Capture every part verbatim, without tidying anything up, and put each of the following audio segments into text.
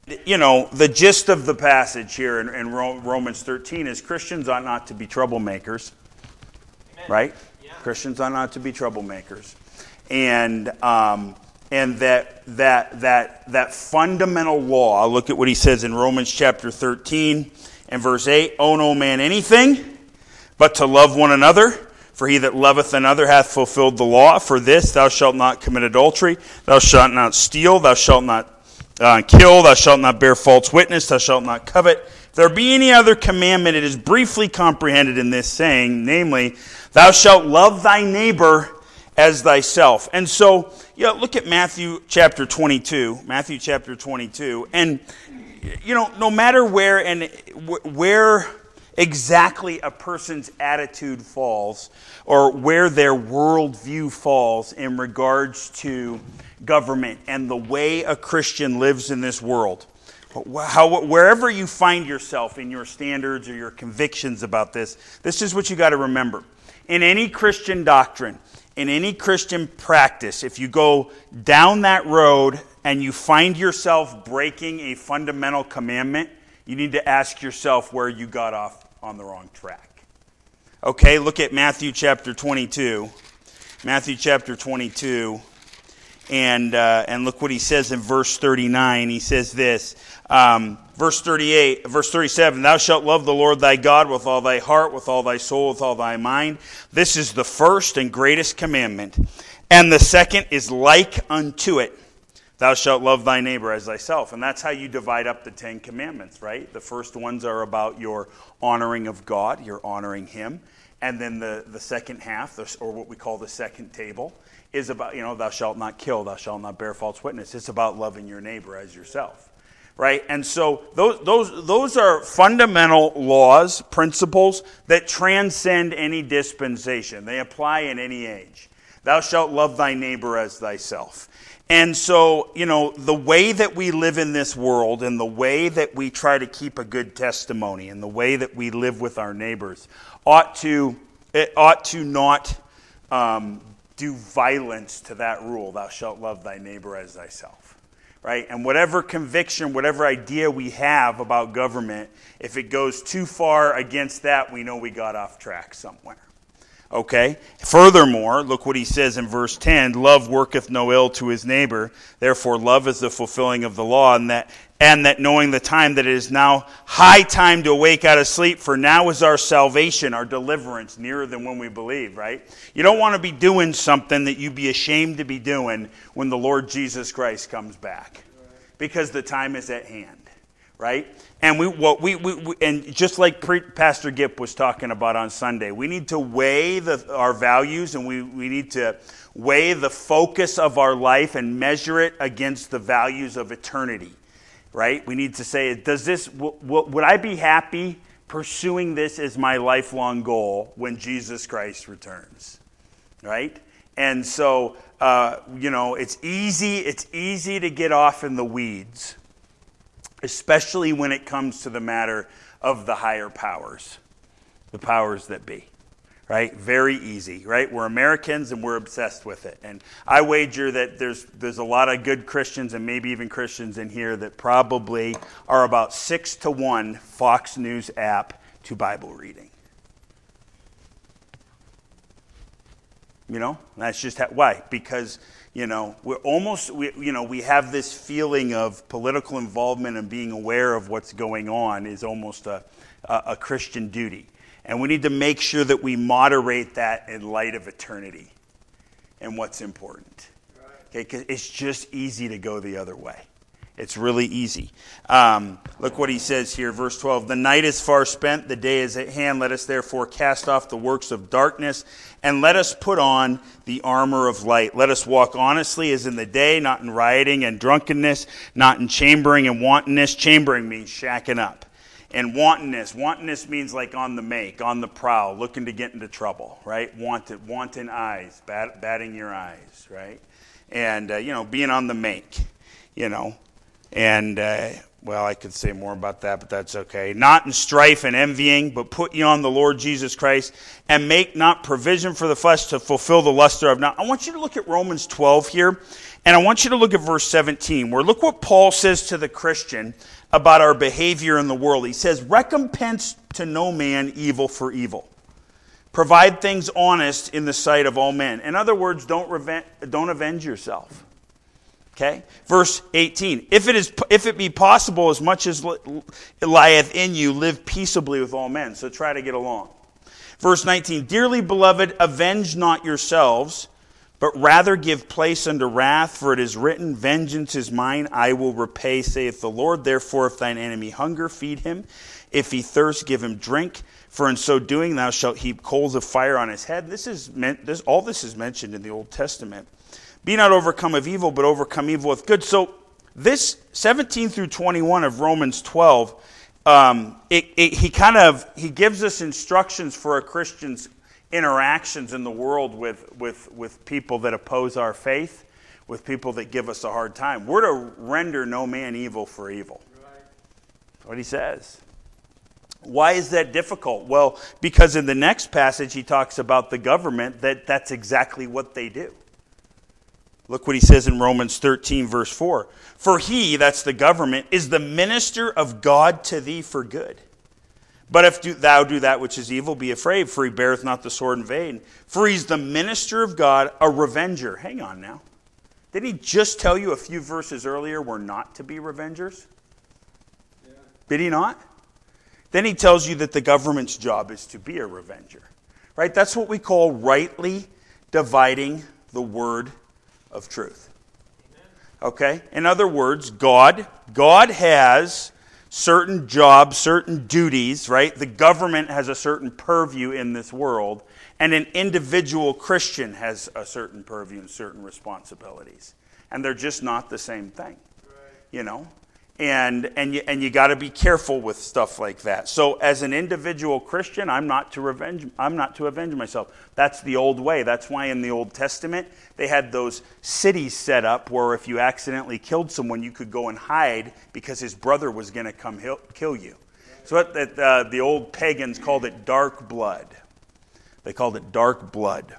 you know, the gist of the passage here in, in Romans thirteen is Christians ought not to be troublemakers. Amen. Right? Yeah. Christians ought not to be troublemakers. And um, and that that that that fundamental law, look at what he says in Romans chapter thirteen and verse eight, owe no man anything but to love one another, for he that loveth another hath fulfilled the law. For this, thou shalt not commit adultery, thou shalt not steal, thou shalt not uh, kill, thou shalt not bear false witness, thou shalt not covet. If there be any other commandment, it is briefly comprehended in this saying, namely, thou shalt love thy neighbor as thyself. And so, yeah, look at Matthew chapter twenty-two. Matthew chapter twenty-two, and you know, no matter where and where exactly a person's attitude falls, or where their worldview falls in regards to government and the way a Christian lives in this world, how, wherever you find yourself in your standards or your convictions about this, this is what you got to remember. In any Christian doctrine, in any Christian practice, if you go down that road and you find yourself breaking a fundamental commandment, you need to ask yourself where you got off on the wrong track. Okay, look at Matthew chapter twenty-two. Matthew chapter twenty-two, and uh, and look what he says in verse thirty-nine. He says this, um, verse thirty-eight, verse thirty-seven, thou shalt love the Lord thy God with all thy heart, with all thy soul, with all thy mind. This is the first and greatest commandment. And the second is like unto it. Thou shalt love thy neighbor as thyself. And that's how you divide up the Ten Commandments, right? The first ones are about your honoring of God, you're honoring Him. And then the, the second half, or what we call the second table, is about, you know, thou shalt not kill, thou shalt not bear false witness. It's about loving your neighbor as yourself, right? And so those those those are fundamental laws, principles that transcend any dispensation. They apply in any age. Thou shalt love thy neighbor as thyself. And so, you know, the way that we live in this world and the way that we try to keep a good testimony and the way that we live with our neighbors ought to, it ought to not um, do violence to that rule, thou shalt love thy neighbor as thyself, right? And whatever conviction, whatever idea we have about government, if it goes too far against that, we know we got off track somewhere. Okay. Furthermore, look what he says in verse ten, love worketh no ill to his neighbor, therefore love is the fulfilling of the law, and that and that knowing the time that it is now high time to awake out of sleep, for now is our salvation, our deliverance, nearer than when we believe, right? You don't want to be doing something that you'd be ashamed to be doing when the Lord Jesus Christ comes back, because the time is at hand. Right? And we, what we, we, we, and just like Pre- Pastor Gipp was talking about on Sunday, we need to weigh the, our values, and we, we need to weigh the focus of our life and measure it against the values of eternity. Right? We need to say, does this, w- w- would I be happy pursuing this as my lifelong goal when Jesus Christ returns? Right? And so, uh, you know, it's easy, it's easy to get off in the weeds, especially when it comes to the matter of the higher powers, the powers that be, right? Very easy, right? We're Americans and we're obsessed with it. And I wager that there's there's a lot of good Christians and maybe even Christians in here that probably are about six to one Fox News app to Bible reading. You know, that's just how, why? Because, you know, we're almost, we, you know, we have this feeling of political involvement and being aware of what's going on is almost a, a, a Christian duty. And we need to make sure that we moderate that in light of eternity and what's important. Okay, because it's just easy to go the other way. It's really easy. Um, look what he says here, verse twelve. The night is far spent, the day is at hand. Let us therefore cast off the works of darkness, and let us put on the armor of light. Let us walk honestly as in the day, not in rioting and drunkenness, not in chambering and wantonness. Chambering means shacking up. And wantonness, wantonness means like on the make, on the prowl, looking to get into trouble, right? Wanted, wanton eyes, bat, batting your eyes, right? And, uh, you know, being on the make, you know. And, uh, well, I could say more about that, but that's okay. Not in strife and envying, but put ye on the Lord Jesus Christ, and make not provision for the flesh to fulfill the luster of. Now, I want you to look at Romans twelve here, And I want you to look at verse seventeen, where look what Paul says to the Christian about our behavior in the world. He says, recompense to no man evil for evil. Provide things honest in the sight of all men. In other words, don't reven- don't avenge yourself. Okay? Verse eighteen, if it is if it be possible, as much as lieth in you, live peaceably with all men. So try to get along. Verse nineteen, dearly beloved, avenge not yourselves, but rather give place unto wrath, for it is written, vengeance is mine, I will repay, saith the Lord. Therefore, if thine enemy hunger, feed him. If he thirst, give him drink. For in so doing, thou shalt heap coals of fire on his head. This is meant. This all this is mentioned in the Old Testament. Be not overcome of evil, but overcome evil with good. So this seventeen through twenty-one of Romans twelve, um, it, it, he kind of he gives us instructions for a Christian's interactions in the world with, with, with people that oppose our faith, with people that give us a hard time. We're to render no man evil for evil. That's what he says. Why is that difficult? Well, because in the next passage he talks about the government, that that's exactly what they do. Look what he says in Romans thirteen, verse four. For he, that's the government, is the minister of God to thee for good. But if do, thou do that which is evil, be afraid, for he beareth not the sword in vain. For he's the minister of God, a revenger. Hang on now. Didn't he just tell you a few verses earlier we're not to be revengers? Yeah. Did he not? Then he tells you that the government's job is to be a revenger. Right? That's what we call rightly dividing the word of truth. Amen. Okay? In other words, God, God has certain jobs, certain duties, right? The government has a certain purview in this world, and an individual Christian has a certain purview and certain responsibilities. And they're just not the same thing. Right. You know? And and you and you got to be careful with stuff like that. So as an individual Christian, I'm not to revenge I'm not to avenge myself. That's the old way. That's why in the Old Testament they had those cities set up where if you accidentally killed someone, you could go and hide because his brother was going to come kill you. So what that uh, the old pagans called it dark blood. They called it dark blood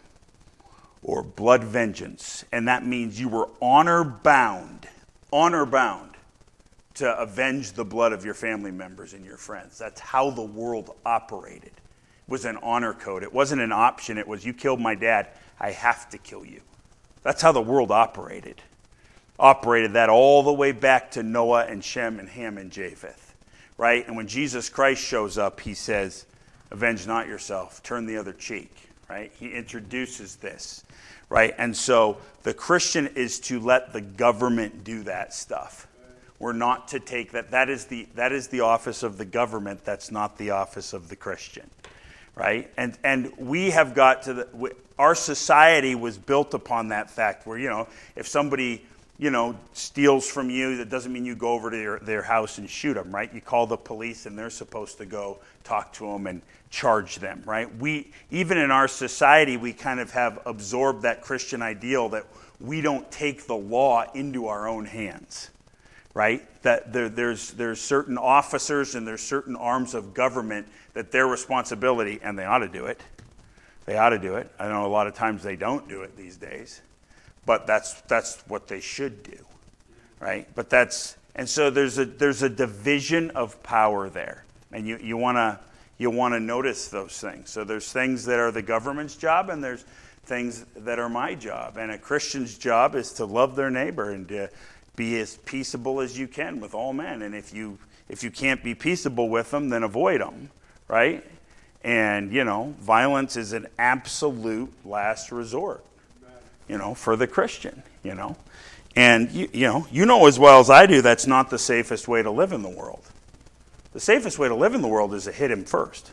or blood vengeance, and that means you were honor bound, honor bound. to avenge the blood of your family members and your friends. That's how the world operated. It was an honor code. It wasn't an option. It was, you killed my dad, I have to kill you. That's how the world operated. Operated that all the way back to Noah and Shem and Ham and Japheth. Right? And when Jesus Christ shows up, he says, avenge not yourself, turn the other cheek. Right? He introduces this. Right? And so the Christian is to let the government do that stuff. We're not to take that. That is the that is the office of the government. That's not the office of the Christian, right? And and we have got to the. We, our society was built upon that fact. Where you know, if somebody you know steals from you, that doesn't mean you go over to their, their house and shoot them, right? You call the police, and they're supposed to go talk to them and charge them, right? We even in our society, we kind of have absorbed that Christian ideal that we don't take the law into our own hands. Right? That there, there's there's certain officers and there's certain arms of government that their responsibility, and they ought to do it. They ought to do it. I know a lot of times they don't do it these days, but that's that's what they should do, right? But that's and so there's a there's a division of power there, and you you want to you want to notice those things. So there's things that are the government's job, and there's things that are my job. And a Christian's job is to love their neighbor and to be as peaceable as you can with all men. And if you if you can't be peaceable with them, then avoid them, right? And, you know, violence is an absolute last resort, you know, for the Christian, you know. And, you, you know, you know as well as I do that's not the safest way to live in the world. The safest way to live in the world is to hit him first.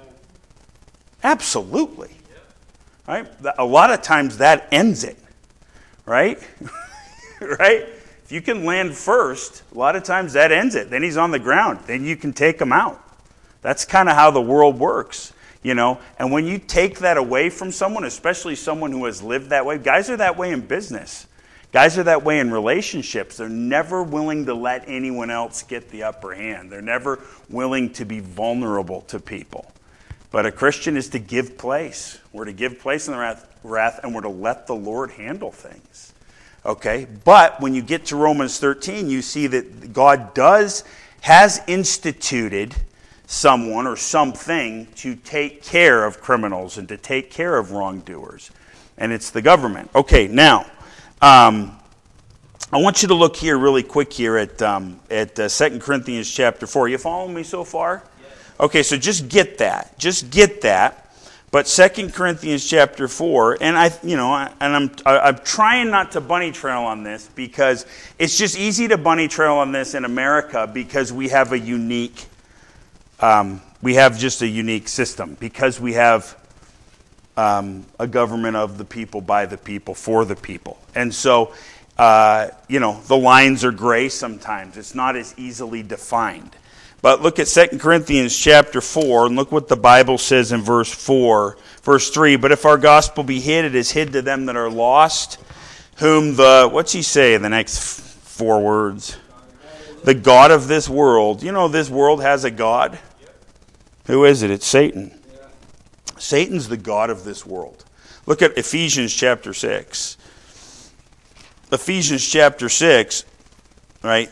Absolutely. Right? A lot of times that ends it, right? Right? If you can land first, a lot of times that ends it. Then he's on the ground. Then you can take him out. That's kind of how the world works, you know. And when you take that away from someone, especially someone who has lived that way, guys are that way in business. Guys are that way in relationships. They're never willing to let anyone else get the upper hand. They're never willing to be vulnerable to people. But a Christian is to give place. We're to give place in the wrath, wrath and we're to let the Lord handle things. Okay, but when you get to Romans thirteen, you see that God does, has instituted someone or something to take care of criminals and to take care of wrongdoers. And it's the government. Okay, now, um, I want you to look here really quick here at um, at uh, Second Corinthians chapter four. You following me so far? Yes. Okay, so just get that. Just get that. But Second Corinthians chapter four, and I, you know, I, and I'm I'm trying not to bunny trail on this because it's just easy to bunny trail on this in America because we have a unique, um, we have just a unique system because we have um, a government of the people, by the people, for the people, and so. Uh, you know, the lines are gray sometimes. It's not as easily defined. But look at Second Corinthians chapter four, and look what the Bible says in verse four, verse three. But if our gospel be hid, it is hid to them that are lost, whom the, what's he say in the next four words? The God of this world. You know this world has a God? Who is it? It's Satan. Satan's the God of this world. Look at Ephesians chapter six. Ephesians chapter six, right?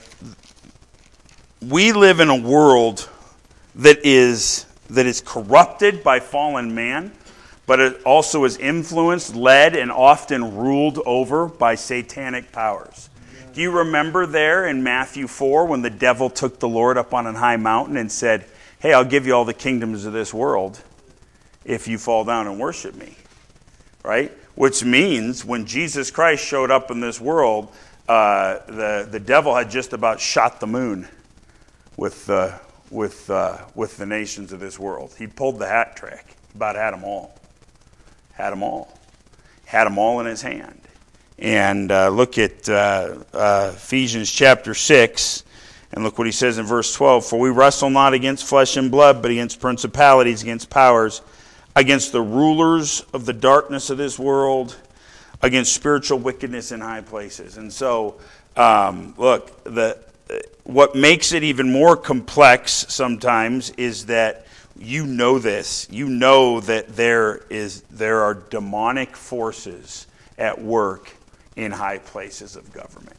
We live in a world that is that is corrupted by fallen man, but it also is influenced, led, and often ruled over by satanic powers. Do you remember there in Matthew four when the devil took the Lord up on a high mountain and said, "Hey, I'll give you all the kingdoms of this world if you fall down and worship me," right? Which means when Jesus Christ showed up in this world, uh, the the devil had just about shot the moon with uh, with uh, with the nations of this world. He pulled the hat trick. He about had them all. Had them all. Had them all in his hand. And uh, look at uh, uh, Ephesians chapter six, and look what he says in verse twelve. For we wrestle not against flesh and blood, but against principalities, against powers, against the rulers of the darkness of this world, against spiritual wickedness in high places. And so, um, look, the what makes it even more complex sometimes is that you know this. You know that there is there are demonic forces at work in high places of government.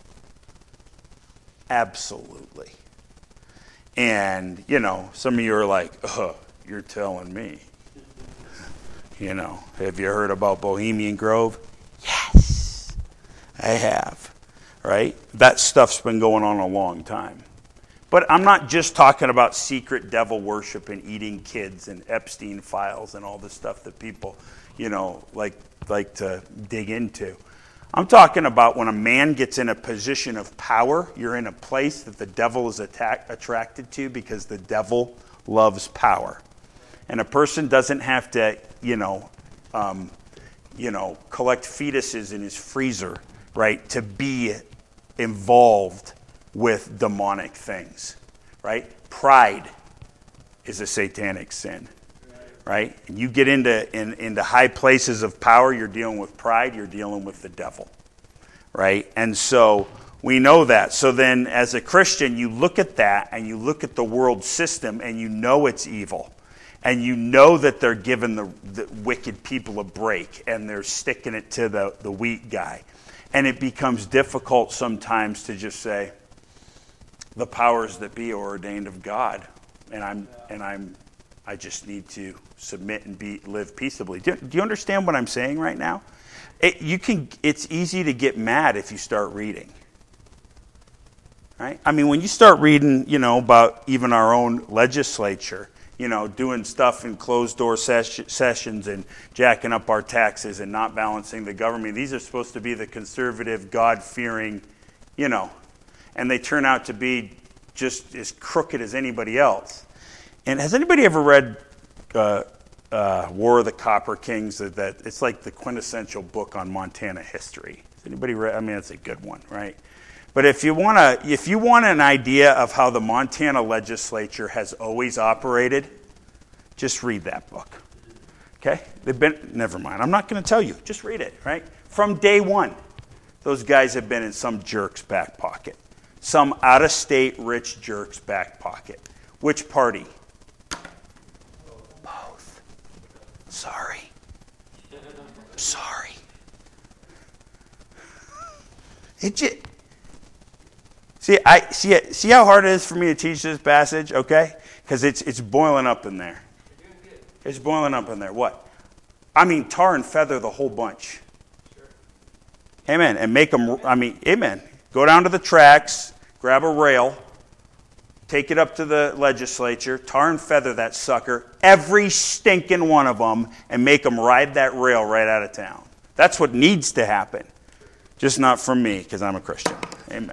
Absolutely. And, you know, some of you are like, oh, you're telling me. You know, have you heard about Bohemian Grove? Yes, I have, right? That stuff's been going on a long time. But I'm not just talking about secret devil worship and eating kids and Epstein files and all this stuff that people, you know, like like to dig into. I'm talking about when a man gets in a position of power, you're in a place that the devil is attack, attracted to because the devil loves power. And a person doesn't have to, you know, um, you know, collect fetuses in his freezer, right, to be involved with demonic things, right? Pride is a satanic sin, right? And you get into in, into high places of power, you're dealing with pride, you're dealing with the devil, right? And so we know that. So then as a Christian, you look at that and you look at the world system and you know it's evil. And you know that they're giving the, the wicked people a break and they're sticking it to the, the weak guy. And it becomes difficult sometimes to just say, the powers that be are ordained of God. And I'm and I'm I just need to submit and be live peaceably. Do, do you understand what I'm saying right now? It, you can it's easy to get mad if you start reading. Right? I mean, when you start reading, you know, about even our own legislature, you know, doing stuff in closed-door ses- sessions and jacking up our taxes and not balancing the government. These are supposed to be the conservative, God-fearing, you know, and they turn out to be just as crooked as anybody else. And has anybody ever read uh, uh, War of the Copper Kings? That, that it's like the quintessential book on Montana history. Has anybody read? I mean, it's a good one, right? But if you want to, if you want an idea of how the Montana legislature has always operated, just read that book. Okay? They've been. Never mind. I'm not going to tell you. Just read it. Right? From day one, those guys have been in some jerk's back pocket, some out-of-state rich jerk's back pocket. Which party? Both. Sorry. Sorry. it just, see, I see it, see how hard it is for me to teach this passage, okay? Because it's it's boiling up in there. You're doing good. It's boiling up in there. What? I mean, tar and feather the whole bunch. Sure. Amen. And make them, I mean, amen. Go down to the tracks, grab a rail, take it up to the legislature, tar and feather that sucker, every stinking one of them, and make them ride that rail right out of town. That's what needs to happen. Just not from me, because I'm a Christian. Amen.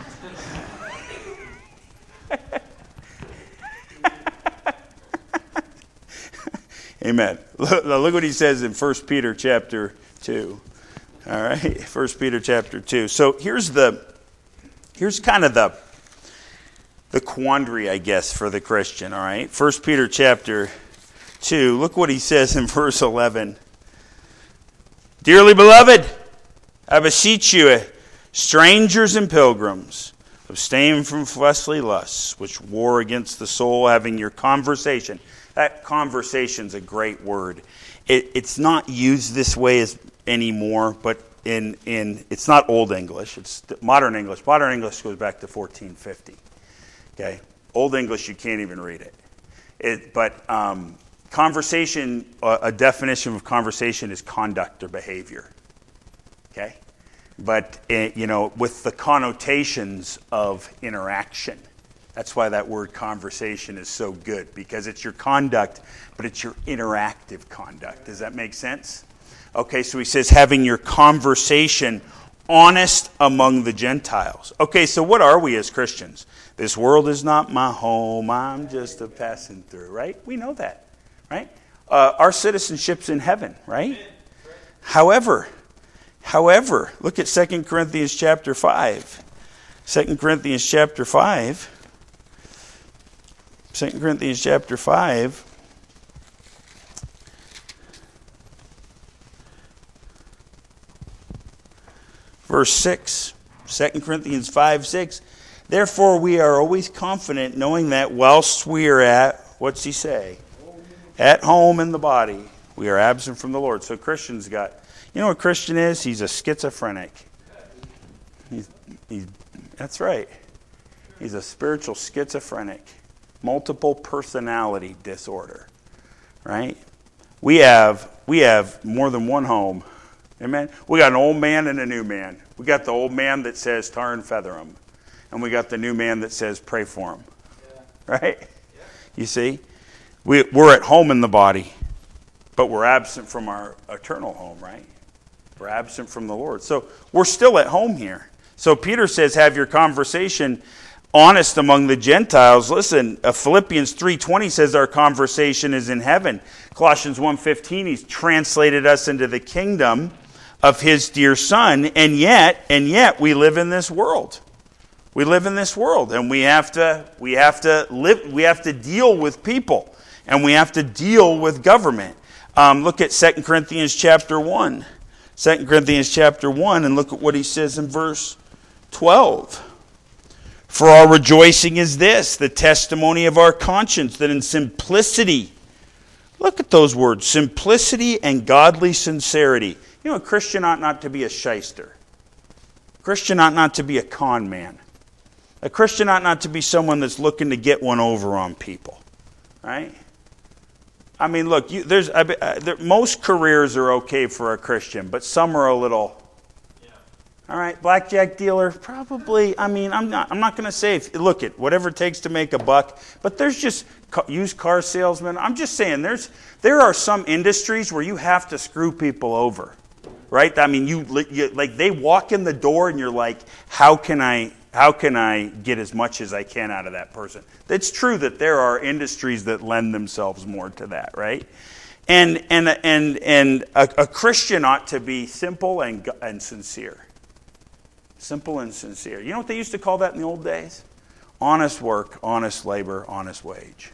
Amen. Look, look what he says in First Peter chapter two. All right, First Peter chapter two. So here's the, here's kind of the, the quandary, I guess, for the Christian. All right, First Peter chapter two. Look what he says in verse eleven. Dearly beloved, I beseech you, strangers and pilgrims, abstain from fleshly lusts, which war against the soul, having your conversation. That conversation's a great word. It, it's not used this way as anymore, but in in it's not Old English. It's modern English. Modern English goes back to fourteen fifty. Okay, Old English you can't even read it. It but um, conversation, a, a definition of conversation is conduct or behavior. Okay, but it, you know, with the connotations of interaction. That's why that word conversation is so good, because it's your conduct, but it's your interactive conduct. Does that make sense? Okay, so he says having your conversation honest among the Gentiles. Okay, so what are we as Christians? This world is not my home. I'm just a passing through, right? We know that, right? Uh, our citizenship's in heaven, right? However, however, look at Second Corinthians chapter five. Second Corinthians chapter five. Second Corinthians chapter five. Verse six. Second Corinthians five, six. Therefore we are always confident, knowing that whilst we are at, what's he say? At home in the body, we are absent from the Lord. So Christian's got, you know what a Christian is? He's a schizophrenic. He's, he's, that's right. He's a spiritual schizophrenic. Multiple personality disorder, right? We have we have more than one home. Amen? We got an old man and a new man. We got the old man that says tar and feather him. And we got the new man that says pray for him. Yeah. Right? Yeah. You see? We, we're at home in the body, but we're absent from our eternal home, right? We're absent from the Lord. So we're still at home here. So Peter says have your conversation honest among the Gentiles. Listen, uh, Philippians three twenty says our conversation is in heaven. Colossians one fifteen, he's translated us into the kingdom of his dear Son, and yet, and yet we live in this world. We live in this world, and we have to we have to live we have to deal with people, and we have to deal with government. Um, look at Second Corinthians chapter one. Second Corinthians chapter one, and look at what he says in verse twelve. For our rejoicing is this, the testimony of our conscience, that in simplicity, look at those words, simplicity and godly sincerity. You know, a Christian ought not to be a shyster. A Christian ought not to be a con man. A Christian ought not to be someone that's looking to get one over on people, right? I mean, look, you, there's I, uh, there, most careers are okay for a Christian, but some are a little... All right, blackjack dealer, probably. I mean, I'm not. I'm not going to say if, look at whatever it takes to make a buck. But there's just used car salesmen. I'm just saying there's there are some industries where you have to screw people over, right? I mean, you, you like they walk in the door and you're like, how can I how can I get as much as I can out of that person? It's true that there are industries that lend themselves more to that, right? And and and and a, a Christian ought to be simple and and sincere. Simple and sincere. You know what they used to call that in the old days? Honest work, honest labor, honest wage.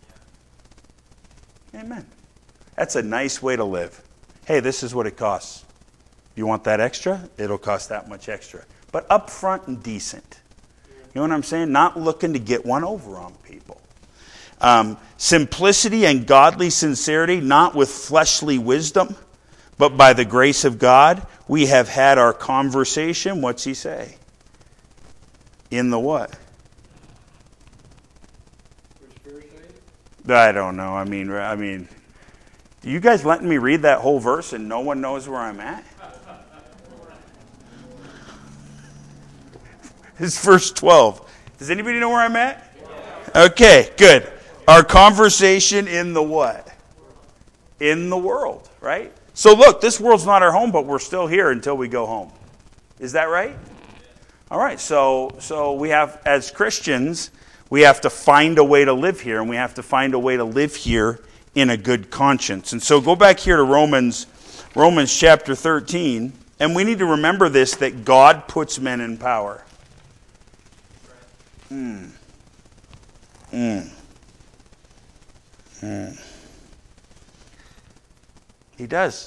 Amen. That's a nice way to live. Hey, this is what it costs. You want that extra? It'll cost that much extra. But upfront and decent. You know what I'm saying? Not looking to get one over on people. Um, simplicity and godly sincerity, not with fleshly wisdom, but by the grace of God, we have had our conversation. What's he say? In the what? I don't know. I mean, I mean, you guys letting me read that whole verse and no one knows where I'm at? It's verse twelve. Does anybody know where I'm at? Okay, good. Our conversation in the what? In the world, right? So look, this world's not our home, but we're still here until we go home. Is that right? All right, so so we have, as Christians, we have to find a way to live here, and we have to find a way to live here in a good conscience. And so go back here to Romans, Romans chapter thirteen, and we need to remember this, that God puts men in power. Mm. Mm. Mm. He does.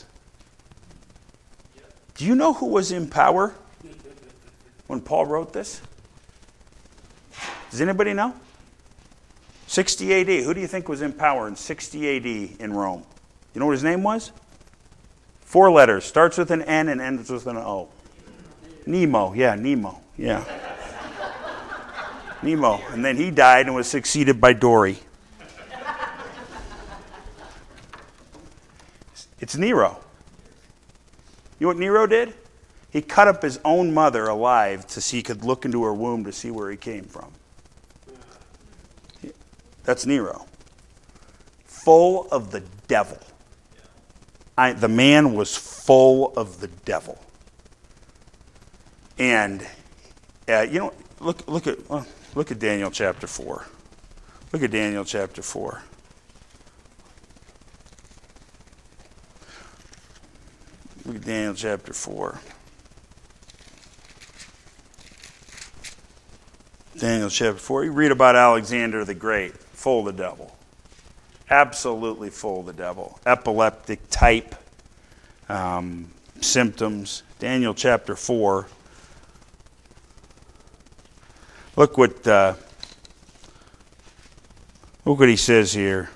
Do you know who was in power when Paul wrote this? Does anybody know? sixty A D. Who do you think was in power in sixty A D in Rome? You know what his name was? Four letters. Starts with an N and ends with an O. Nemo. Yeah, Nemo. Yeah. Nemo. And then he died and was succeeded by Dory. It's Nero. You know what Nero did? He cut up his own mother alive to see he could look into her womb to see where he came from. That's Nero. Full of the devil. I, the man was full of the devil. And, uh, you know, look, look at uh, look at Daniel chapter four. Look at Daniel chapter four. Look at Daniel chapter four. Daniel chapter four. You read about Alexander the Great, full of the devil. Absolutely full of the devil. Epileptic type um, symptoms. Daniel chapter four. Look what uh, look what he says here.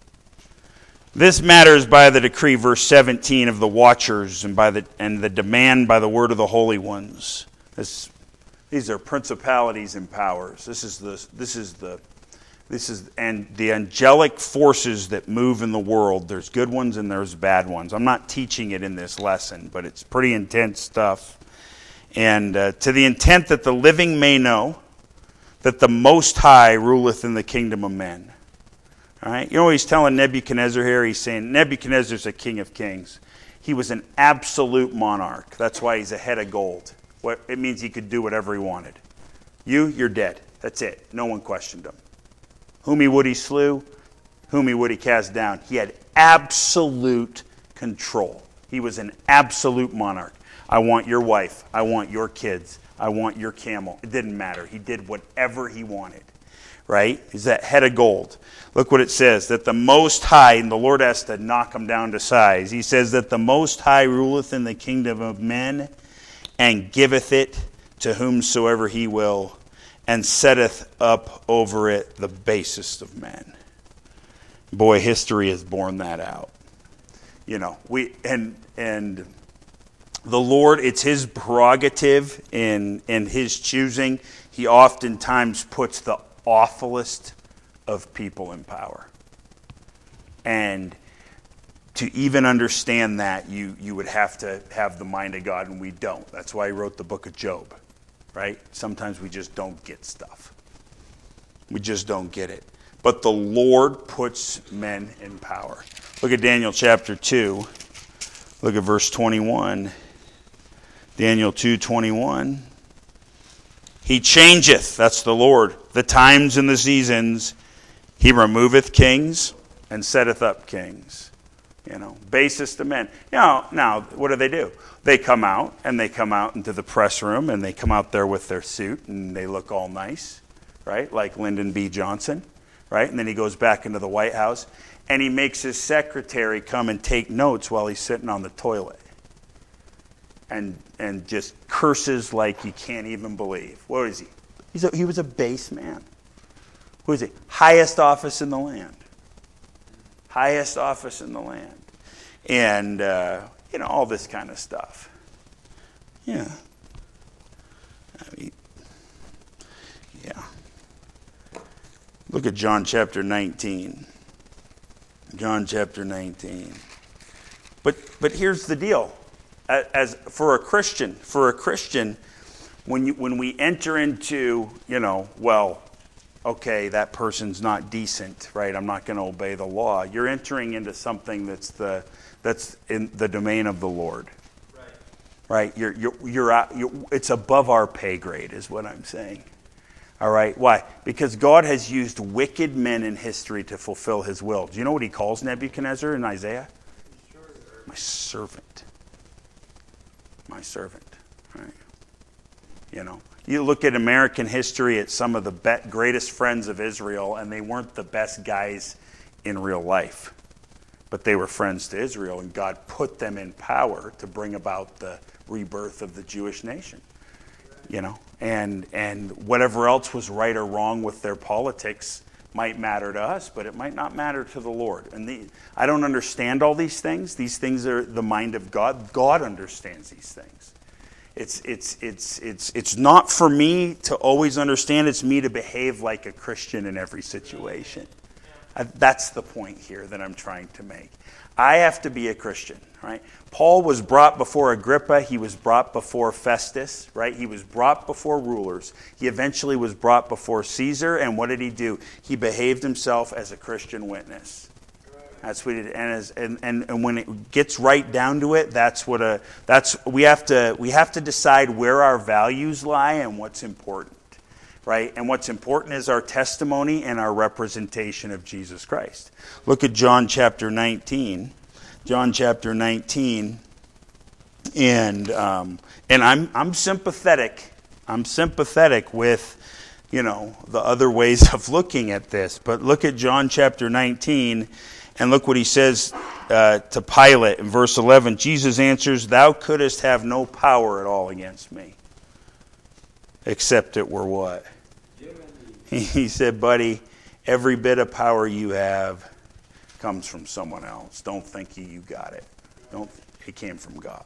This matters by the decree, verse seventeen, of the watchers, and by the and the demand by the word of the holy ones. This, these are principalities and powers. This is the this is the this is and the angelic forces that move in the world. There's good ones and there's bad ones. I'm not teaching it in this lesson, but it's pretty intense stuff. And uh, to the intent that the living may know that the Most High ruleth in the kingdom of men. All right, you know what he's telling Nebuchadnezzar here? He's saying Nebuchadnezzar's a king of kings. He was an absolute monarch. That's why he's a head of gold. What it means he could do whatever he wanted. You, you're dead. That's it. No one questioned him. Whom he would he slew, whom he would he cast down. He had absolute control. He was an absolute monarch. I want your wife. I want your kids. I want your camel. It didn't matter. He did whatever he wanted. Right? He's that head of gold. Look what it says, that the Most High, and the Lord has to knock him down to size. He says that the Most High ruleth in the kingdom of men, and giveth it to whomsoever he will, and setteth up over it the basest of men. Boy, history has borne that out. You know, we and and the Lord, it's his prerogative in in his choosing. He oftentimes puts the awfulest of people in power. And to even understand that, you you would have to have the mind of God, and we don't. That's why he wrote the book of Job, right? Sometimes we just don't get stuff. We just don't get it. But the Lord puts men in power. Look at Daniel chapter two. Look at verse twenty-one. Daniel two twenty-one. He changeth, that's the Lord, the times and the seasons. He removeth kings and setteth up kings. You know, basest of men. You know, now, what do they do? They come out, and they come out into the press room, and they come out there with their suit, and they look all nice, right? Like Lyndon B. Johnson, right? And then he goes back into the White House, and he makes his secretary come and take notes while he's sitting on the toilet. And and just curses like you can't even believe. What is he? He's a, he was a base man. Who is he? Highest office in the land. Highest office in the land. And, uh, you know, all this kind of stuff. Yeah. I mean, yeah. Look at John chapter nineteen. John chapter nineteen. But but here's the deal. As for a Christian, for a Christian, when you when we enter into, you know, well, okay, that person's not decent, right? I'm not going to obey the law. You're entering into something that's the that's in the domain of the Lord. Right. Right? You're you're you're, out, you're it's above our pay grade is what I'm saying. All right? Why? Because God has used wicked men in history to fulfill his will. Do you know what he calls Nebuchadnezzar in Isaiah? My servant. My servant. Right? You know, you look at American history at some of the be- greatest friends of Israel, and they weren't the best guys in real life. But they were friends to Israel, and God put them in power to bring about the rebirth of the Jewish nation. You know, and and whatever else was right or wrong with their politics might matter to us, but it might not matter to the Lord. And the, I don't understand all these things. These things are the mind of God. God understands these things. It's it's it's it's it's not for me to always understand. It's me to behave like a Christian in every situation. I, that's the point here that I'm trying to make. I have to be a Christian, right? Paul was brought before Agrippa. He was brought before Festus, right? He was brought before rulers. He eventually was brought before Caesar. And what did he do? He behaved himself as a Christian witness. That's what he did. And, as, and, and, and when it gets right down to it, that's what a that's we have to we have to decide where our values lie and what's important. Right? And what's important is our testimony and our representation of Jesus Christ. Look at John chapter nineteen. John chapter nineteen. And um, and I'm I'm sympathetic. I'm sympathetic with, you know, the other ways of looking at this. But look at John chapter nineteen and look what he says uh, to Pilate in verse eleven. Jesus answers, "Thou couldst have no power at all against me. Except it were what?" He said, "Buddy, every bit of power you have comes from someone else. Don't think you got it. Don't. It came from God.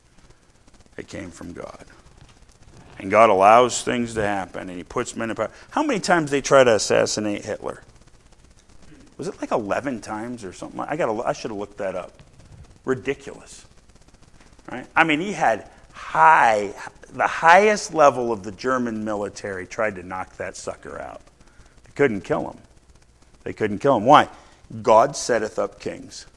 It came from God. And God allows things to happen, and he puts men in power." How many times they try to assassinate Hitler? Was it like eleven times or something? I got. I should have looked that up. Ridiculous. Right? I mean, he had high... The highest level of the German military tried to knock that sucker out. They couldn't kill him. They couldn't kill him. Why? God setteth up kings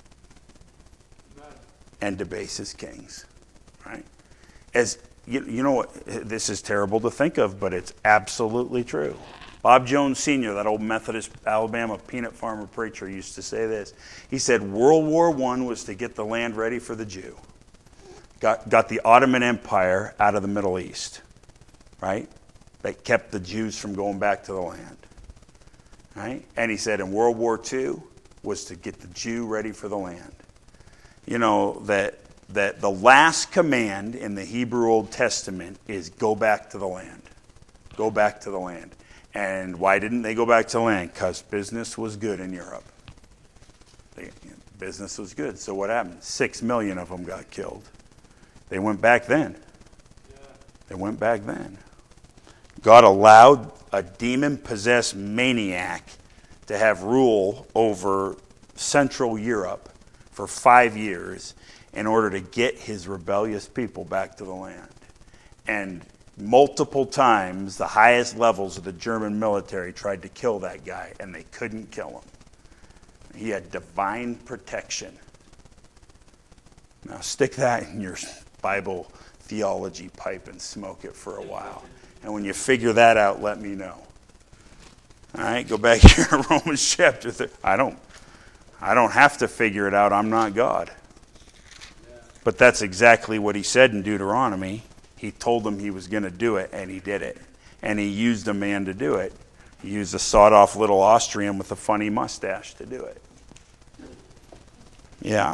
and debases kings. Right? As you, you know what? This is terrible to think of, but it's absolutely true. Bob Jones Senior, that old Methodist Alabama peanut farmer preacher, used to say this. He said, World War One was to get the land ready for the Jew. Got, got the Ottoman Empire out of the Middle East, right? That kept the Jews from going back to the land, right? And he said in World War Two was to get the Jew ready for the land. You know, that, that the last command in the Hebrew Old Testament is go back to the land. Go back to the land. And why didn't they go back to the land? Because business was good in Europe. They, you know, business was good. So what happened? Six million of them got killed. They went back then. They went back then. God allowed a demon-possessed maniac to have rule over Central Europe for five years in order to get his rebellious people back to the land. And multiple times, the highest levels of the German military tried to kill that guy, and they couldn't kill him. He had divine protection. Now stick that in your Bible theology pipe and smoke it for a while. And when you figure that out, let me know. All right, go back here to Romans chapter three. I don't, I don't have to figure it out. I'm not God. But that's exactly what he said in Deuteronomy. He told them he was going to do it, and he did it. And he used a man to do it. He used a sawed-off little Austrian with a funny mustache to do it. Yeah.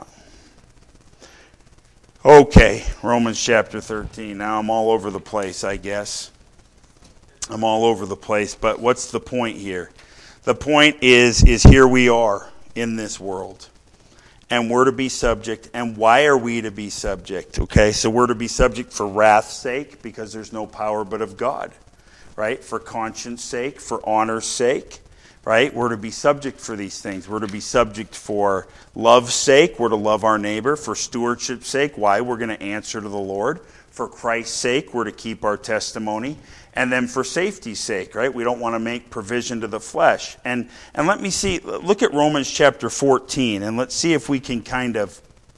Okay, Romans chapter thirteen. Now I'm all over the place, I guess. I'm all over the place, but what's the point here? The point is, is here we are in this world. and we're to be subject. And why are we to be subject? Okay, so we're to be subject for wrath's sake, because there's no power but of God, right? For conscience sake, for honor's sake, right? We're to be subject for these things. We're to be subject for love's sake. We're to love our neighbor. For stewardship's sake, why? We're going to answer to the Lord. For Christ's sake, we're to keep our testimony. And then for safety's sake, right? We don't want to make provision to the flesh. And and let me see, look at Romans chapter fourteen, and let's see if we can kind of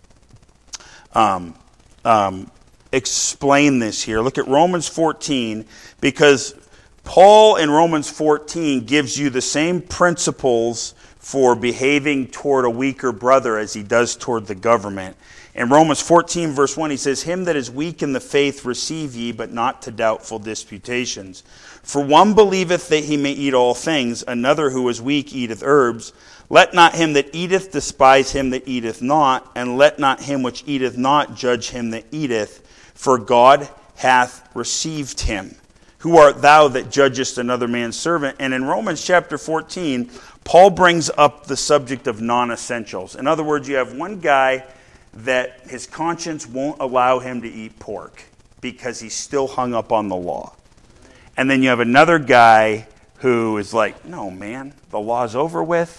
um, um, explain this here. Look at Romans fourteen, because Paul in Romans fourteen gives you the same principles for behaving toward a weaker brother as he does toward the government. In Romans fourteen, verse one, he says, "Him that is weak in the faith receive ye, but not to doubtful disputations. For one believeth that he may eat all things, another who is weak eateth herbs. Let not him that eateth despise him that eateth not, and let not him which eateth not judge him that eateth, for God hath received him. Who art thou that judgest another man's servant?" And in Romans chapter fourteen, Paul brings up the subject of non-essentials. In other words, you have one guy that his conscience won't allow him to eat pork because he's still hung up on the law. And then you have another guy who is like, no, man, the law's over with,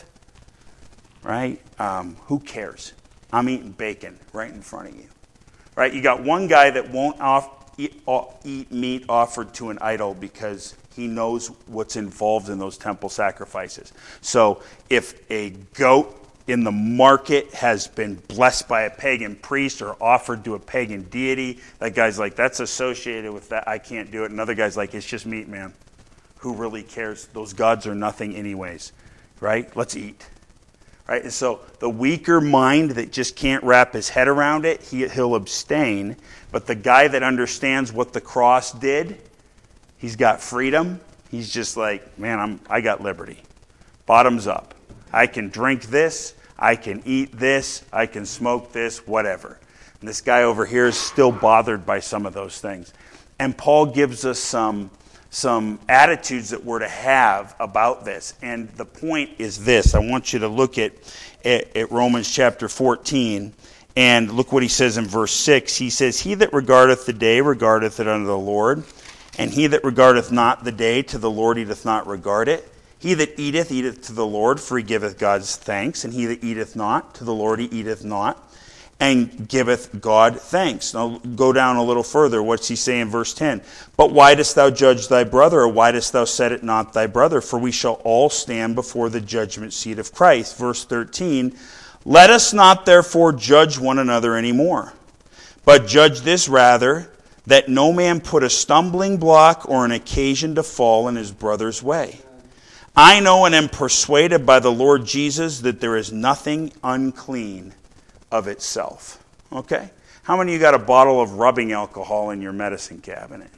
right? Um, who cares? I'm eating bacon right in front of you, right? You got one guy that won't off, eat, eat meat offered to an idol because he knows what's involved in those temple sacrifices. So if a goat in the market has been blessed by a pagan priest or offered to a pagan deity, that guy's like, that's associated with that, I can't do it. Another guy's like, it's just meat, man. Who really cares? Those gods are nothing anyways, right? Let's eat. Right? And so the weaker mind that just can't wrap his head around it, he, he'll abstain. But the guy that understands what the cross did, he's got freedom. He's just like, man, I'm, I got liberty. Bottoms up. I can drink this, I can eat this, I can smoke this, whatever. And this guy over here is still bothered by some of those things. And Paul gives us some, some attitudes that we're to have about this. And the point is this. I want you to look at, at, at Romans chapter fourteen, and look what he says in verse six. He says, "He that regardeth the day regardeth it unto the Lord, and he that regardeth not the day to the Lord he doth not regard it. He that eateth, eateth to the Lord, for he giveth God's thanks. And he that eateth not, to the Lord he eateth not, and giveth God thanks." Now go down a little further. What's he say in verse ten? "But why dost thou judge thy brother, or why dost thou set it not thy brother? For we shall all stand before the judgment seat of Christ." Verse thirteen, "Let us not therefore judge one another any more, but judge this rather, that no man put a stumbling block or an occasion to fall in his brother's way. I know and am persuaded by the Lord Jesus that there is nothing unclean of itself." Okay? How many of you got a bottle of rubbing alcohol in your medicine cabinet?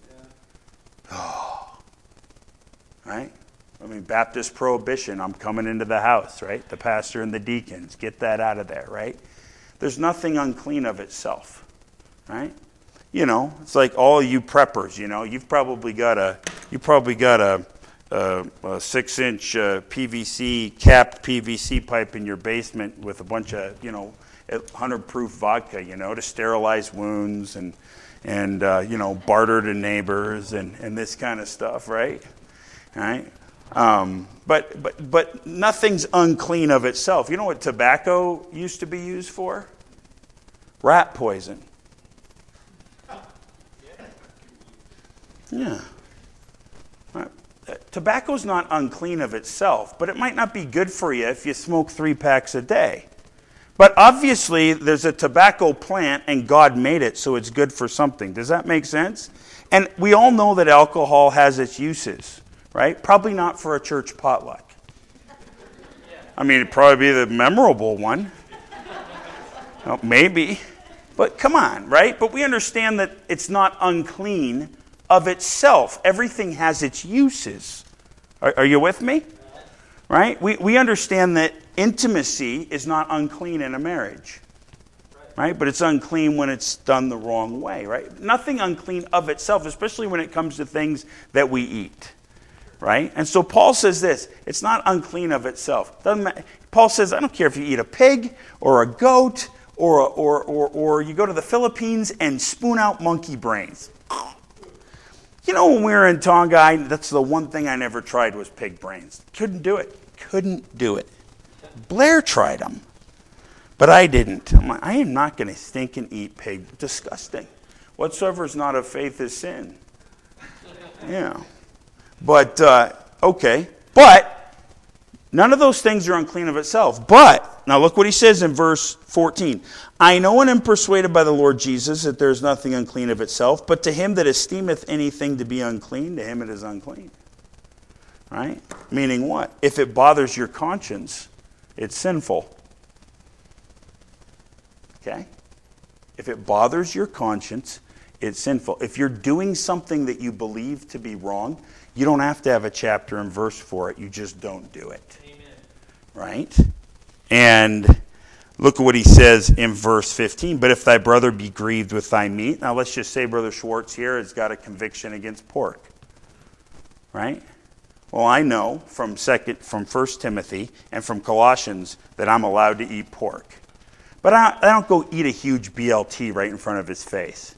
Yeah. Oh. Right? I mean, Baptist prohibition, I'm coming into the house, right? The pastor and the deacons, get that out of there, right? There's nothing unclean of itself, right? You know, it's like all you preppers, you know, you've probably got a, you probably got a, Uh, a six-inch uh, P V C, capped P V C pipe in your basement with a bunch of, you know, one hundred proof vodka, you know, to sterilize wounds and, and uh, you know, barter to neighbors and, and this kind of stuff, right? Right? Um, but, but, but nothing's unclean of itself. You know what tobacco used to be used for? Rat poison. Yeah. Tobacco's not unclean of itself, but it might not be good for you if you smoke three packs a day. But obviously, there's a tobacco plant, and God made it, so it's good for something. Does that make sense? And we all know that alcohol has its uses, right? Probably not for a church potluck. I mean, it'd probably be the memorable one. Well, maybe. But come on, right? But we understand that it's not unclean of itself. Everything has its uses. Are, are you with me? Right? We we understand that intimacy is not unclean in a marriage. Right? But it's unclean when it's done the wrong way, right? Nothing unclean of itself, especially when it comes to things that we eat. Right? And so Paul says this, it's not unclean of itself. Doesn't matter. Paul says, I don't care if you eat a pig or a goat or, a, or, or, or you go to the Philippines and spoon out monkey brains. You know, when we were in Tonga, I, that's the one thing I never tried was pig brains. Couldn't do it. Couldn't do it. Blair tried them, but I didn't. I'm like, I am not going to stink and eat pig. Disgusting. Whatsoever is not of faith is sin. Yeah. But, uh, okay. But, none of those things are unclean of itself. But, now look what he says in verse fourteen. I know and am persuaded by the Lord Jesus that there is nothing unclean of itself, but to him that esteemeth anything to be unclean, to him it is unclean. Right? Meaning what? If it bothers your conscience, it's sinful. Okay? If it bothers your conscience, it's sinful. If you're doing something that you believe to be wrong, you don't have to have a chapter and verse for it. You just don't do it. Amen. Right? And look at what he says in verse fifteen. But if thy brother be grieved with thy meat. Now let's just say Brother Schwartz here has got a conviction against pork. Right? Well, I know from second, from First Timothy and from Colossians that I'm allowed to eat pork. But I, I don't go eat a huge B L T right in front of his face.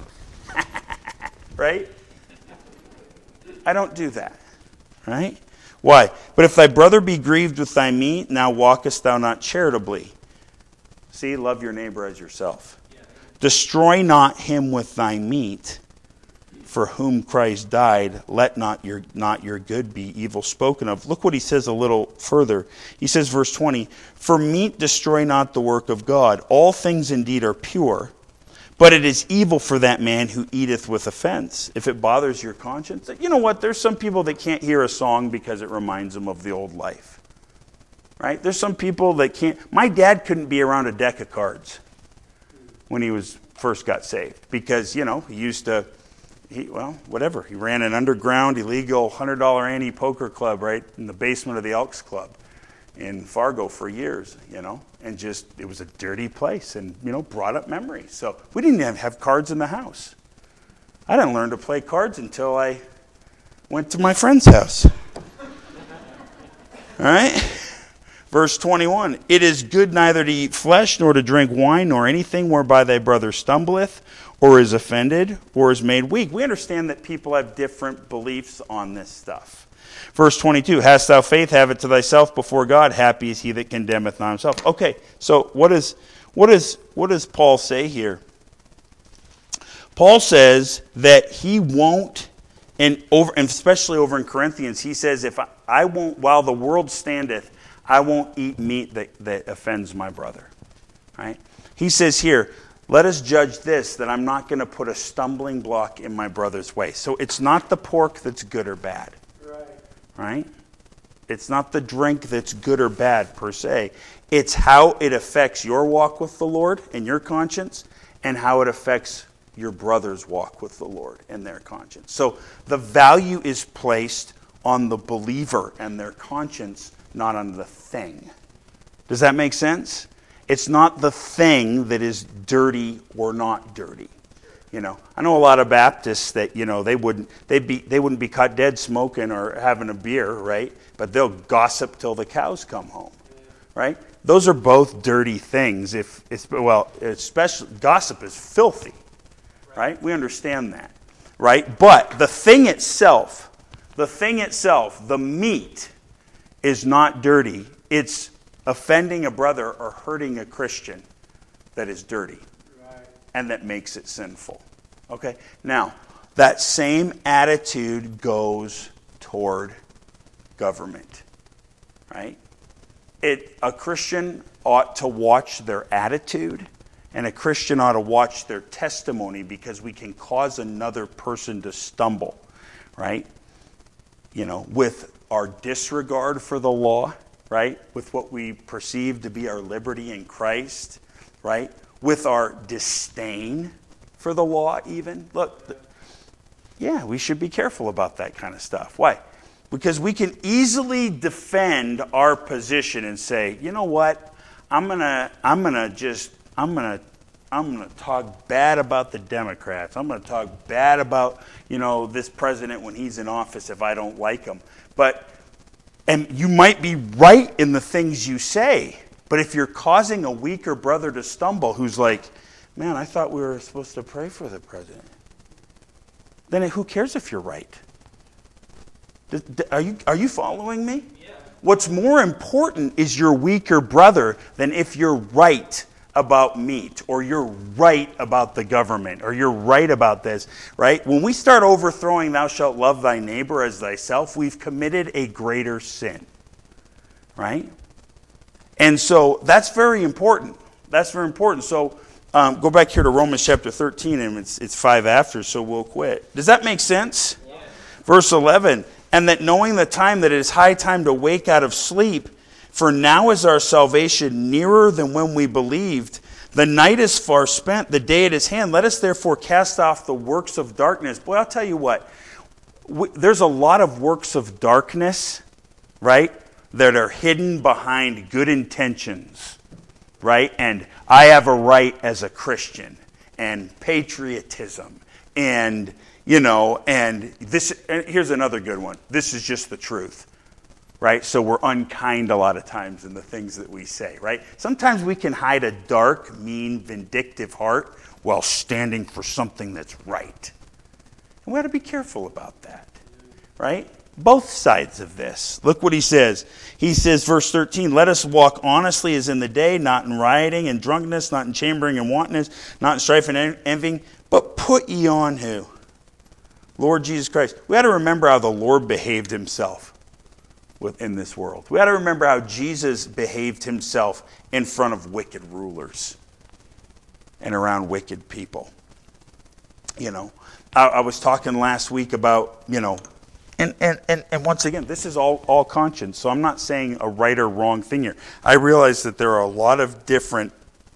Right? I don't do that. Right? Why? But if thy brother be grieved with thy meat, now walkest thou not charitably. See, love your neighbor as yourself. Yeah. Destroy not him with thy meat, for whom Christ died. Let not your not your good be evil spoken of. Look what he says a little further. He says, verse twenty, for meat destroy not the work of God. All things indeed are pure, but it is evil for that man who eateth with offense. If it bothers your conscience. You know what? There's some people that can't hear a song because it reminds them of the old life. Right? There's some people that can't. My dad couldn't be around a deck of cards when he was first got saved. Because, you know, he used to, he, well, whatever. He ran an underground, illegal one hundred dollar anti-poker club right in the basement of the Elks Club in Fargo for years, you know, and just, it was a dirty place and, you know, brought up memories. So we didn't have, have cards in the house. I didn't learn to play cards until I went to my friend's house. All right? Verse twenty-one, it is good neither to eat flesh, nor to drink wine, nor anything whereby thy brother stumbleth, or is offended, or is made weak. We understand that people have different beliefs on this stuff. Verse twenty-two, hast thou faith, have it to thyself before God, happy is he that condemneth not himself. Okay, so what is what is what does Paul say here? Paul says that he won't, and over and especially over in Corinthians, he says, if I, I won't, while the world standeth, I won't eat meat that, that offends my brother. Right? He says here, let us judge this, that I'm not going to put a stumbling block in my brother's way. So it's not the pork that's good or bad. Right. Right? It's not the drink that's good or bad per se. It's how it affects your walk with the Lord and your conscience, and how it affects your brother's walk with the Lord and their conscience. So the value is placed on the believer and their conscience, not on the thing. Does that make sense? It's not the thing that is dirty or not dirty. You know, I know a lot of Baptists that, you know, they wouldn't they'd be they wouldn't be caught dead smoking or having a beer, right? But they'll gossip till the cows come home. Right? Those are both dirty things. If it's well, especially gossip is filthy. Right? We understand that. Right? But the thing itself, the thing itself, the meat is not dirty. It's offending a brother or hurting a Christian that is dirty. Right. And that makes it sinful. Okay? Now, that same attitude goes toward government. Right? It, a Christian ought to watch their attitude, and a Christian ought to watch their testimony, because we can cause another person to stumble. Right? You know, with our disregard for the law, right? With what we perceive to be our liberty in Christ, right? With our disdain for the law even. Look, yeah, we should be careful about that kind of stuff. Why? Because we can easily defend our position and say, you know what? I'm going to I'm going to just I'm going to I'm going to talk bad about the Democrats. I'm going to talk bad about, you know, this president when he's in office if I don't like him. But, and you might be right in the things you say, but if you're causing a weaker brother to stumble who's like, man, I thought we were supposed to pray for the president, then who cares if you're right? Are you, are you following me? Yeah. What's more important is your weaker brother than if you're right about meat, or you're right about the government, or you're right about this, right? When we start overthrowing thou shalt love thy neighbor as thyself, we've committed a greater sin, right? And so that's very important. That's very important. So um, go back here to Romans chapter thirteen, and it's, it's five after, so we'll quit. Does that make sense? Yeah. Verse eleven, and that knowing the time that it is high time to wake out of sleep, for now is our salvation nearer than when we believed. The night is far spent, the day at his hand. Let us therefore cast off the works of darkness. Boy, I'll tell you what, we, there's a lot of works of darkness, right, that are hidden behind good intentions, right? And I have a right as a Christian, and patriotism, and, you know, and this, and here's another good one. This is just the truth. Right? So we're unkind a lot of times in the things that we say, right? Sometimes we can hide a dark, mean, vindictive heart while standing for something that's right. And we ought to be careful about that, right? Both sides of this. Look what he says. He says, verse thirteen, let us walk honestly as in the day, not in rioting and drunkenness, not in chambering and wantonness, not in strife and envying, but put ye on who? Lord Jesus Christ. We ought to remember how the Lord behaved himself within this world. We ought to remember how Jesus behaved himself in front of wicked rulers and around wicked people. You know, I, I was talking last week about, you know, and, and, and, and once again, this is all, all conscience, so I'm not saying a right or wrong thing here. I realize that there are a lot of different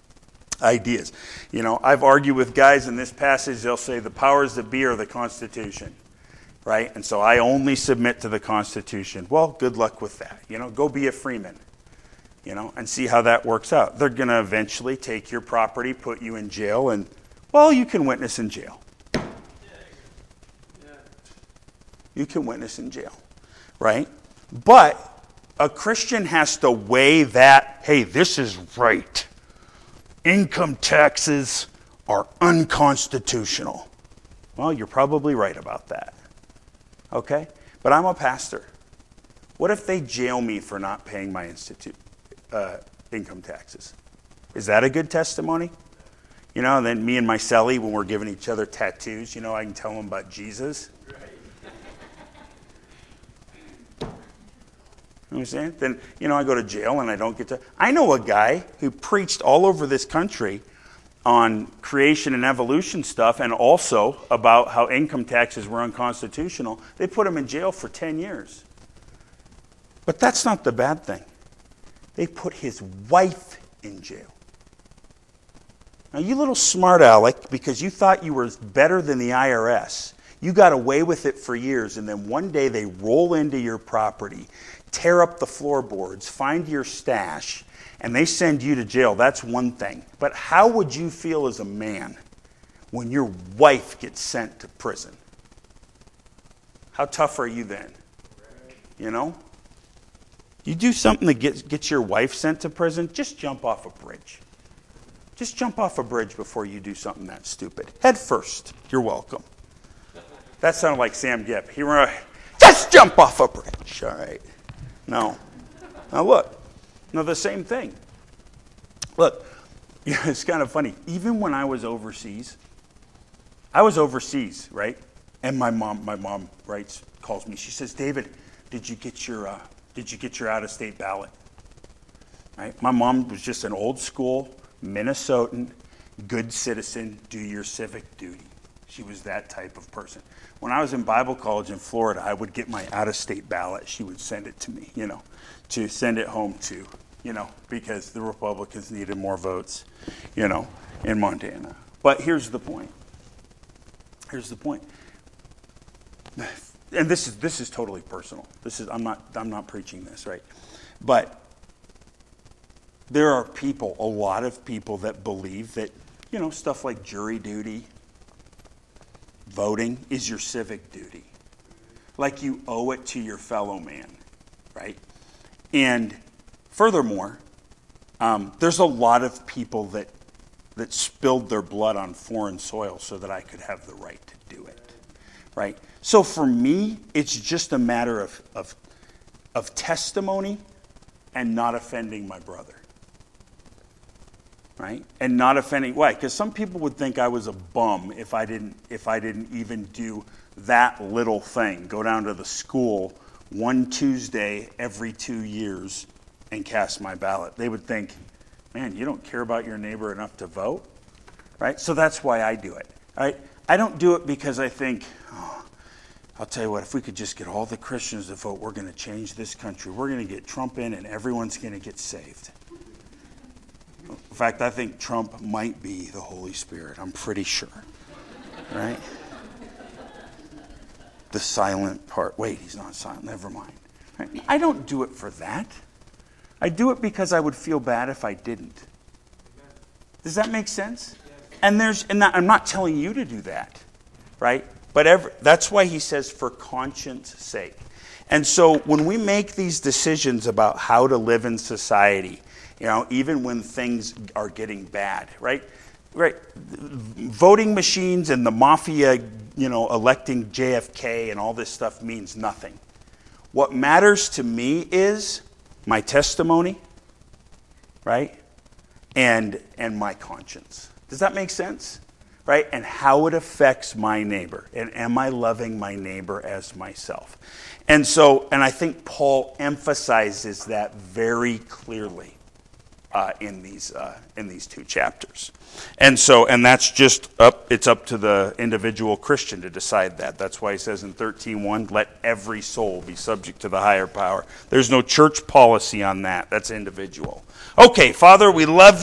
ideas. You know, I've argued with guys in this passage, they'll say the powers that be are the Constitution. Right? And so I only submit to the Constitution. Well, good luck with that. You know, go be a freeman. You know, and see how that works out. They're going to eventually take your property, put you in jail, and, well, you can witness in jail. You can witness in jail. Right? But a Christian has to weigh that, hey, this is right. Income taxes are unconstitutional. Well, you're probably right about that. Okay? But I'm a pastor. What if they jail me for not paying my institute uh, income taxes? Is that a good testimony? You know, and then me and my cellie, when we're giving each other tattoos, you know, I can tell them about Jesus. Right. You know what I'm saying? Then, you know, I go to jail and I don't get to... I know a guy who preached all over this country on creation and evolution stuff, and also about how income taxes were unconstitutional. They put him in jail for ten years. But that's not the bad thing. They put his wife in jail. Now, you little smart aleck, because you thought you were better than the I R S, you got away with it for years, and then one day they roll into your property, tear up the floorboards, find your stash, and they send you to jail. That's one thing. But how would you feel as a man when your wife gets sent to prison? How tough are you then? You know? You do something that gets, gets your wife sent to prison, just jump off a bridge. Just jump off a bridge before you do something that stupid. Head first. You're welcome. That sounded like Sam Gipp. He ran, just jump off a bridge. All right. No. Now look. No, the same thing. Look, it's kind of funny. Even when I was overseas, I was overseas, right? And my mom, my mom writes, calls me. She says, "David, did you get your, uh, did you get your out-of-state ballot?" Right? My mom was just an old school Minnesotan, good citizen. Do your civic duty. She was that type of person. When I was in Bible college in Florida, I would get my out-of-state ballot. She would send it to me, you know, to send it home to, you know, because the Republicans needed more votes, you know, in Montana. But here's the point. Here's the point. And this is this is totally personal. This is I'm not I'm not preaching this, right? But there are people, a lot of people that believe that you know, stuff like jury duty, voting is your civic duty. Like you owe it to your fellow man, right? And furthermore, um, there's a lot of people that that spilled their blood on foreign soil so that I could have the right to do it, right? So for me, it's just a matter of of, of testimony and not offending my brother, right? And not offending, why? Because some people would think I was a bum if I didn't if I didn't even do that little thing, go down to the school one Tuesday every two years and cast my ballot. They would think, man, you don't care about your neighbor enough to vote, right? So that's why I do it, right? I don't do it because I think, oh, I'll tell you what, if we could just get all the Christians to vote, we're going to change this country. We're going to get Trump in and everyone's going to get saved. In fact, I think Trump might be the Holy Spirit. I'm pretty sure, right? The silent part. Wait, he's not silent. Never mind. Right? I don't do it for that. I do it because I would feel bad if I didn't. Does that make sense? And there's, and that, I'm not telling you to do that, right? But every, that's why he says for conscience sake. And so when we make these decisions about how to live in society, you know, even when things are getting bad, right? Right. Voting machines and the mafia, you know, electing J F K and all this stuff means nothing. What matters to me is my testimony, right? And and my conscience. Does that make sense? Right? And how it affects my neighbor. And am I loving my neighbor as myself? And so, and I think Paul emphasizes that very clearly. Uh, in these uh, in these two chapters, and so and that's just up. It's up to the individual Christian to decide that. That's why he says in thirteen one, "Let every soul be subject to the higher power." There's no church policy on that. That's individual. Okay, Father, we love you.